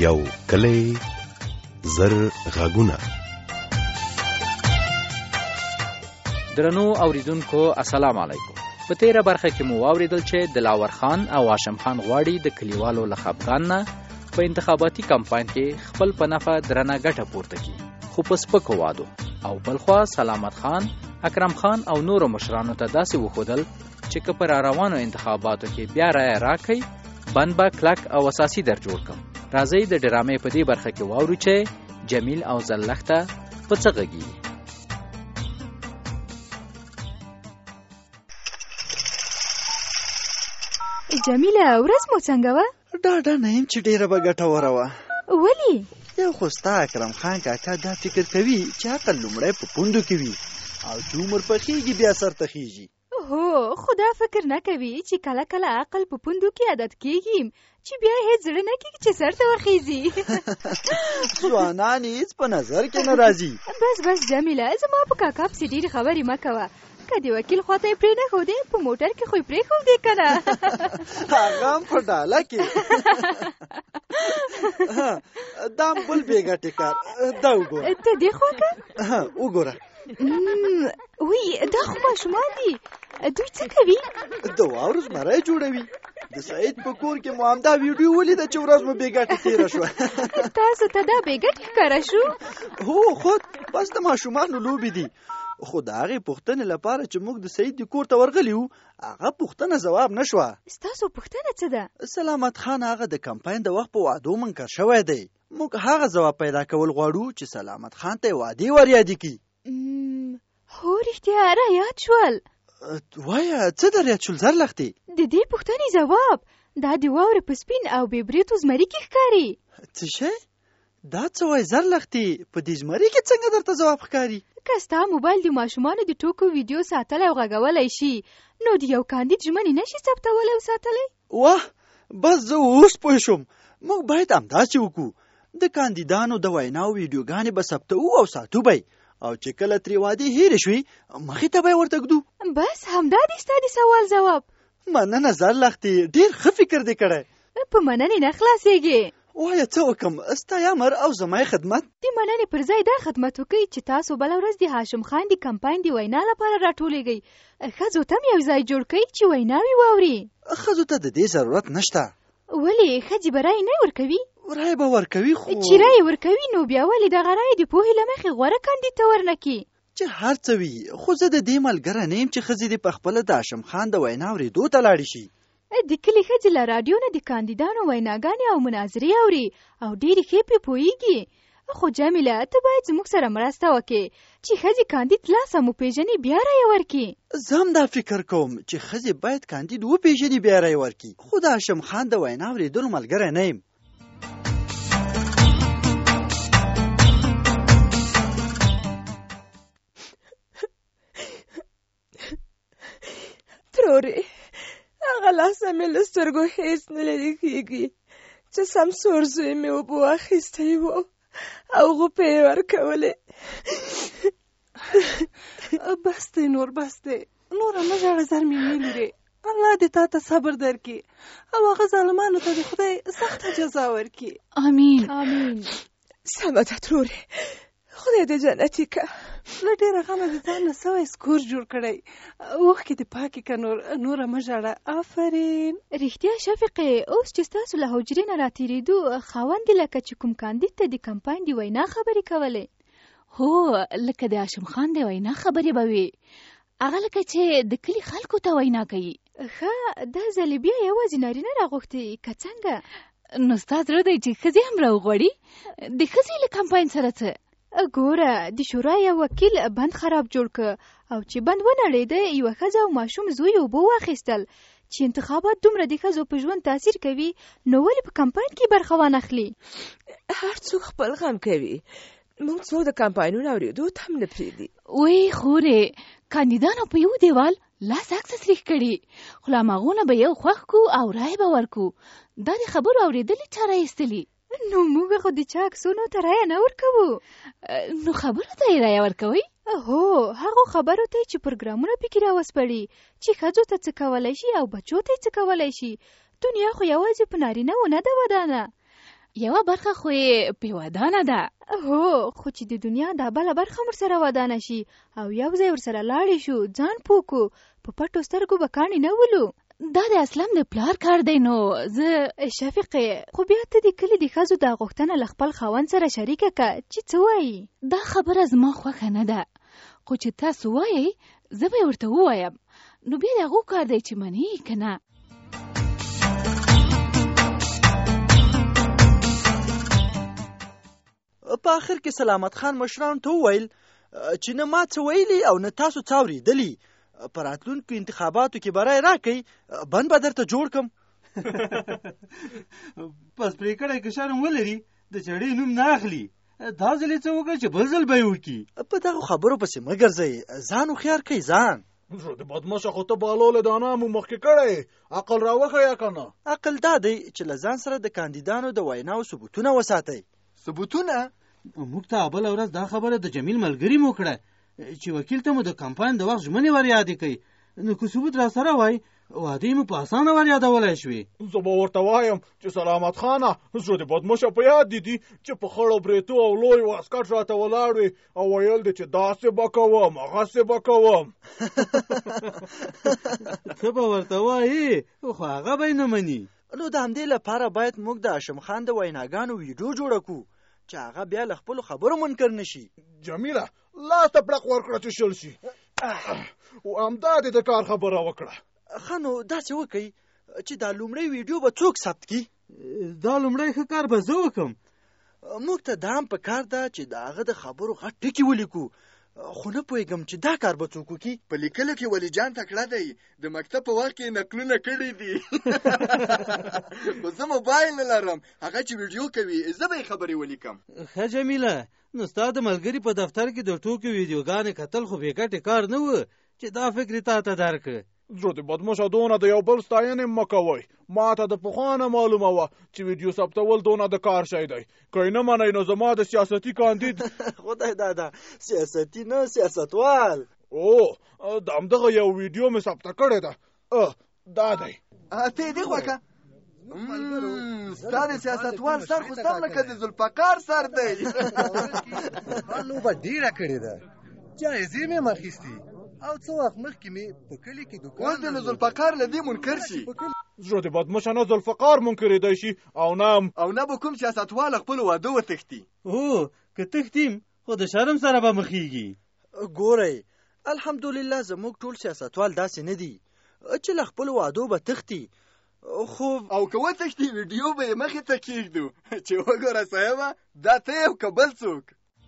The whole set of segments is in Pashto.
یو کلی زر غږونه. درنو اوریدونکو السلام علیکم. په تیره برخه کې مو واوریدل چې دلاور خان او هاشم خان غواړي د کلیوالو له خپګان نه په انتخاباتي کمپاین کې خپل په نفع درنه ګټه پورته کړي، خو په سپکو وعدو. او بلخوا سلامت خان، اکرم خان او نورو مشرانو ته داسې وښودل چې که پر روانو انتخاباتو کې بیا رایه راکړئ، بند به کلک او اساسي در جوړ کړم. راځئ د ډرامې په دې برخه کې واورو چې جمیل او زلخته په څه غږیږي. جمیله، ورځ مو څنګه وه؟ ډاډه نه یم چې ډېره به ګټوره وه. ولې؟ یو خو ستا اکرم خان کاکا دا فکر کوي چې عقل لومړی په پوندو کې وي او چې عمر پخېږي بیا سر ته خېږي. هو، خو دا فکر نه کوي چې کله کله عقل په پوندو کې عادت کېږي چې بیا هېڅ زړه نه کېږي چې سر ته وخېږي. ځوانان هېڅ په نظر کې نه راځي. بس جمیله، زما په کاکا پسې ډېرې خبرې مه کوه. که د وکیل خواته یې پرې نه ښودې، په موټر کې خو یې پرېښودې که نه؟ هغه هم په ډاله کې. دا هم بل بې ګټې کار. دا وګوره. ته دې خوا که؟ وګوره. وی، دا خو ماشومان دي. دوی څه کوي؟ د واورو زمری جوړوي. د سعید په کور کې مو همدا ویډیو ولیده چې ورځ مو بې ګټې تېره شوه. تاسو ته دا بې ګټې ښکاره شو؟ هو، خود بس د ماشومانو لوبې دي. خو د هغې پوښتنې لپاره چې موږ د سعید د کور ته ورغلي وو، هغه پوښتنه ځواب نه شوه. ستاسو پوښتنه څه ده؟ سلامت خان هغه د کمپاین د وخت په وعدو منکر شوی دی. موږ هغه ځواب پیدا کول غواړو چې سلامت خان ته یې وعدې وریادې کړي. هو، رښتیا رایاد شول. وایه، څه در یاد شول زرلختې؟ د دې پوښتنې ځواب دا د واورې په سپین او بې بریتو زمري کې ښکاري. څه شی؟ دا څه وایي زرلختې؟ په دې زمري کې څنګه درته ځواب ښکاري؟ که ستا موبایل د ماشومانو د ټوکو ویډیو ساتلی او غږولی شي، نو د یو کاندید ژمنې نشي ثبتولی او ساتلی؟ واه، بس زه اوس پوه شوم. موږ باید همداسې وکړو. د کاندیدانو د ویناو ویډیوګانې به ثبتوو او ساتو به، او چې کله ترې وعدې هېرې شوې مخې ته به یې ورته ږدو. بس همدا دې ستا د سوال ځواب. مننه زرلختې، ډېر ښه فکر دې کړی. په مننې نه خلاصېږې. وایه، څه وکړم؟ ستا امر او زما خدمت. د مننې پر ځای دا خدمت وکړئ چې تاسو بله ورځ د هاشم خان د کمپاین د وینا لپاره راټولېږئ. ښځو ته هم یو ځای جوړ کړئ چې ویناوې واوري. ښځو ته د دې ضرورت نشته. ولې؟ ښځې به رایې نه ورکوي؟ رایې به ورکوي، خو چې رایې ورکوي نو بیا ولې دغه رایې د پوهې له مخې غوره کاندید ته ورنکړي؟ چې هر څه وي، خو زه د دې ملګری نه یم چې ښځې دې په خپله د هاشم خان د وینا اورېدو ته لاړې شي. د کلي ښځې له راډیو نه د کاندیدانو ویناګانې او مناظرې اوري او ډېرې ښې پرې پوهېږي. خو جمیله، ته باید زموږ سره مرسته وکړې چې ښځې کاندید لاسه مو پېژني بیا رایه ورکړي. زه هم دا فکر کوم چې ښځې باید کاندید وپېژني بیا رایه ورکړي، خو د هاشم خان د وینا اورېدلو ملګری نه یم. ترورې، هغه لاسه مې له سترګو هېڅ نه لرې کېږي چې سمسور زوی مې اوبه واخیستی و او غوپې یې ورکولې. بس دی نور، بس دی نوره مه ژاړه زرمینې لورې. الله دې تا ته صبر درکړي او هغه ظالمانو ته دې خدای سخته جزا ورکړي. آمین. سمه ده ترورې، خدای دې جنتي که. له ډېره غمه دې ځان نه سوی سکور جوړ کړی. اوښکې دې پاکې که نوره مه ژاړه. آفرین. رښتیا شفقې، اوس چې ستاسو له حجرې نه راتېرېدو خاوند دې لکه چې کوم کاندید ته د کمپاین د وینا خبرې کولې؟ هو، لکه د هاشم خان د وینا خبرې به وي. هغه لکه چې د کلي خلکو ته وینا کوي. ښه، دا ځلې بیا یوازې نارینه راغوښتې که څنګه؟ نو ستا زړه دی چې ښځې هم راوغواړي؟ د ښځې له کمپاین سره څه؟ ګوره، د شورا یو وکیل بند خراب جوړ که او چې بند ونړېده، یوه ښځه او ماشوم زوی اوبه واخیستل. چې انتخابات دومره د ښځو په ژوند تاثیر کوي، نو ولې په کمپاین کې برخه وانخلي؟ هر څوک خپل غم کوي. موږ څوک د کمپاینونو اورېدو ته هم نه پرېږدي. وی خورې، کاندیدانو په یو دیوال لاس عکس سریښ کړي، خو له هماغونه به یو خوښ کو او رایې به ورکو. دا د خبرو اورېدلې چا رایستلي؟ نو موږ خو د چا عکسونو ته رایه نه ورکوو. نو خبرو ته یې رایه ورکوئ؟ هو، هغو خبرو ته چې پروګرامونه پکې راوسپړي چې ښځو ته څه کولی شي او بچو ته څه کولی شي. دنیا خو یوازې په نارینه و نه ده ودانه. یوه برخه خو یې پې ودانه ده. هو خو چې د دنیا دا بله برخه هم ورسره ودانه شي او یو ځای ورسره لاړې شو ځان پوه کو په پټو سترګو به کاڼې نه ولو. دا د اسلم د پلار کار دی. نو زه شفیقې خو بیا ته د کلي د ښځو دا غوښتنه له خپل خاوند سره شریکه که چې څه وایي. دا خبره زما خوښه نه ده، خو چې تاسو وایئ زه به ورته ووایم. نو بیا د هغو کار دی چې منې که نه. په آخر کې سلامت خان مشرانو ته وویل چې نه ما څه ویلي او نه تاسو څه اورېدلي. په راتلونکو انتخاباتو کې به رای راکئ، بند به درته جوړ کړم. پس پرېکړه که شرم ولري د چړې نوم نه اخلي. دا ځل یې څه وکړه چې بل ځل به یې وکړي. په دغو خبرو پسې مه ګرځئ، ځان هوښیار کئ ځان. د بدماشه خو ته بالوله دانه مو مخکې کړی، عقل راوښیه که نه؟ عقل دا دی چې له ځان سره د کاندیدانو د ویناو ثبوتونه وساتئ. ثبوتونه؟ موږ ته بله ورځ دا خبره د جمیل ملګري مو کړه چې وکیل ته مو د کمپاین د وخت ژمنې ور یادې کوي. نو که ثبوت را سره وای وعدې مو په اسانه ور یادولی شوې. زه به ورته وایم چې سلامت خانه زه د بدماشه په یاد دي چې په خړو بریتو او لوی واسکټ راته ولاړ وي او ویل دي چې داسې به کوم هغسې به کوم. ته به ورته وایې خو هغه به یې نه مني. نو د همدې لپاره باید موږ د هاشم خان د ویناګانو ویډیو جوړه کړو چې هغه بیا له خپلو خبرو منکر نشي. جمیله لاس ته پړق ورکړه چې شل شي. او همدا دې د کار خبره وکړه. ښه نو داسې وکئ چې دا لومړی ویډیو به څوک ثبت کړي؟ دا لومړی ښه کار به زه وکړم. موږ ته دا هم پکار ده چې د هغه د خبرو غټ ټکي ولیکو، خو نه پوهېږم چې دا کار به څوک وکړي. په لیکلو کې ولی جان تکړه دی، د مکتب په وخت کې نقلونه کړي دي. خو زه موبایل نه لرم، هغه چې ویډیو کوي زه به یې خبرې ولیکم. ښه جمیله، نو ستا د ملګري په دفتر کې د ټوکې ویډیوګانې کتل خو بې ګټې کار نه و چې دا فکر یې تا ته درکړه. زه د بدماشه دونه د یو بل ستاینې مه کوئ. ما ته د پخوا نه معلومه وه چې ویډیو ثبتول دونه د کار شی دی. که یې نه منئ نو زما د سیاستي کاندید خدای دادا سیاستي نه سیاستوال. د همدغه یو ویډیو مې ثبته کړې ده. دا دی. ته یې دې خوښه؟ ستا د سیاستوال سر خو سم لکه د ذوالفقار سر دی. لوبه ډېره کړې ده، جایزې مې اخیستي او څو وخت مخکې مې په کلي کې دوکان اوس د ذوالفقار له دې منکر شي. زړه د بدماشه نه ذوالفقار منکرېدی شي او نه به کوم سیاستوال خپلو واده وتښتي. که تښتیم خو د شرم سره به مخېږي. ګورئ الحمدلله زموږ ټول سیاستوال داسې نه دي چې له خپلو وعدو به تښتي. خو او که وتښتي ویډیو به یې مخې ته کېږدو چې وګوره صاحبه دا ته یې او که بل څوک.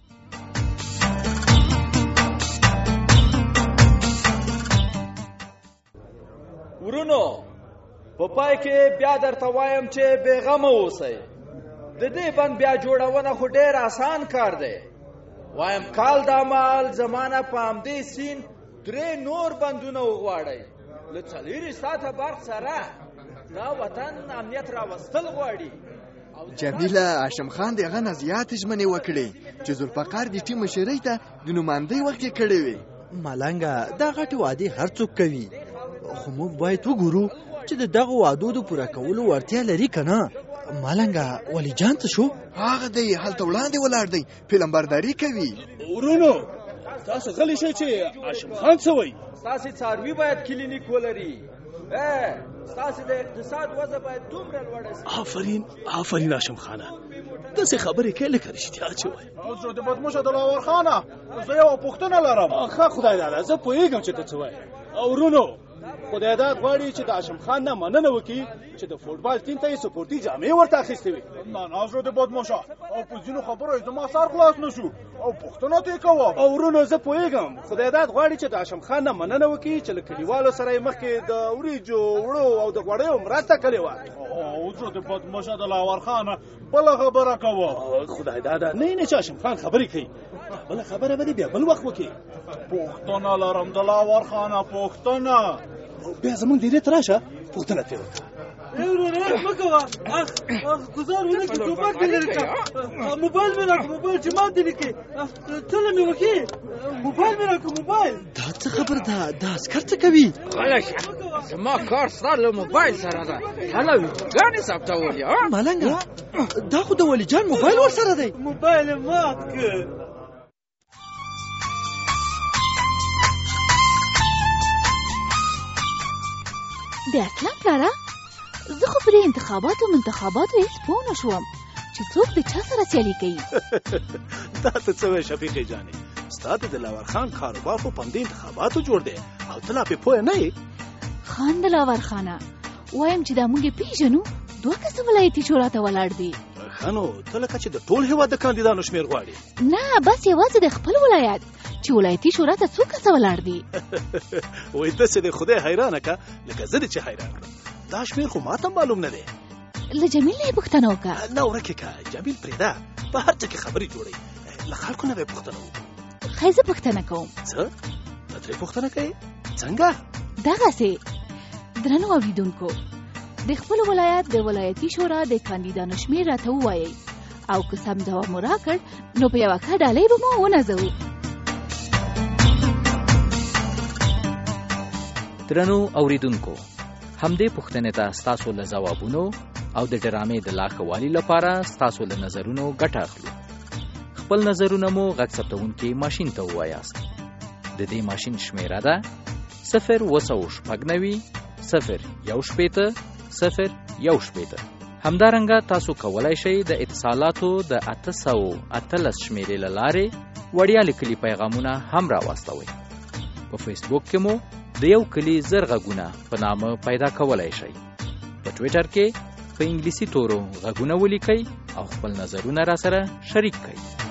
ورونو په پای کې بیا درته وایم چې بېغمه اوسئ. د دې بند بیا جوړونه خو ډېر آسان کار دی. وایم کال دا مال زمانه په همدې سین 3 نور بندونه وغواړئ. له 4 ساعته برق سره دا وطن امنیت راوستل غواړي. جمیله هاشم خان د هغه نه زیاتې ژمنې وکړې چې ذوالفقار د ټیم مشرۍ ته د نمایندۍ وخت کې کړې وې. ملنګه دا غټې وعدې هر څوک کوي، خو موږ باید وګورو چې د دغه وعدو د پوره کولو وړتیا لري که نه. ملنګه ولی جان څه شو؟ هغه دی هلته وړاندې ولاړ دی، فلمبرداري کوي. ورونو تاسو غلی شئ چې هاشم خان څه وایي. ستاسې څاروي باید کلینیک ولري. ستاسې د اقتصاد وضع باید دومره لوړه شي. آفرین هاشم خانه، داسې خبرې کوې لکه رښتیا چې وایي. زه د بدماشه د لاور خانه زه یوه پوښتنه لرم. ښه خدای دادا زه پوهېږم چې ته څه وایې. ورونو خدای داد غواړي چې د هاشم خان نه مننه وکړي چې د فوټبال ټیم ته یې سپورټي جامې ورته اخیستې وي. نه زه د بدماشه او په ځینو خبرو یې زما سر خلاص نه شو او پوښتنه ته یې کوم. ورونو زه پوهېږم خدای داد غواړي چې د هاشم خان نه مننه وکړي چې له کلیوالو سره یې مخکې د وریجو وړو او د غوړیو مرسته کړې وه. زه د بدماشه د لاور خانه بله خبره کوم. خدای دادا نه چې هاشم خان خبرې کوي، بله خبره به دې بیا بل وخت وکړي. پوښتنه لرم د لاور خانه، پوښتنه. بیا زمونږ دیرې ته راشه پوښتنه ترې وکړه. ورونه مه کوه ګزار ونه کړي ټوپک دې لرې کړه موبایل مې راکړه موبایل چې ما دې لیکې څه مې وکړي موبایل مې راکړه موبایل دا څه خبر ده دا عسکر څه کوي غلی شه زما کار ستا له موبایل سره ده هله ویډیوګانې ثبتول یې ملنګه دا خو د ولی جان موبایل ورسره دی موبایل یې مات کړ د اسلام پلاره زه خو پرې انتخاباتو هېڅ پوه نه شوم چې څوک د چا سره سیالي کوي دا ته څه وایې شفیقې جانې ستا د دلاور خان کاروبار خو په همدې انتخاباتو جوړ دی او ته لا پرې پوه نه یې خان دلاور خانه وایم چې دا موږ یې پېژنو 2 کسه ولایتي شورا ته ولاړ دي ښه نو ته لکه چې د ټول هېواد د کاندیدانو شمېر غواړې نه بس یوازې د خپل ولایت چې ولایتي شورا ته 2 کسه ولاړ دي وایي داسې د خدای حیرانه که لکه زه دې چې حیران کړم دا شمېر خو ما ته معلوم نه دی له جمیل نه یې پوښتنه وکړه نه ورکې که جمیل پرېږده په هر څه کې خبرې جوړوي له خلکو نه به یې پوښتنه وکړو ښه زه پوښتنه کوم څه ته ترې پوښتنه کوې څنګه دغسې درنو اورېدونکو د خپل ولایت د ولایتي شورا د کاندیدانو شمېر راته ووایئ او که سم ځواب مو راکړ نو په یوه ښه ډالۍ به مو ونازوو درنو اوریدونکو همدې پوښتنې ته ستاسو له ځوابونو او د ډرامې د لا ښه والي لپاره ستاسو له نظرونو ګټه اخلو خپل نظرونه مو غږ ثبتونکي ماشین ته ووایاست د دې ماشین شمیره ده 0 همدارنګه تاسو کولای شئ د اتصالاتو د 813 شمیرې له لارې وړیا لیکلي پیغامونه هم راواستوئ په فیسبوک کې مو د یو کلی زر غږونه په نامه پیدا کولای شئ په ټویټر کې په انګلیسي تورو غږونه ولیکئ او خپل نظرونه را سره شریک کړئ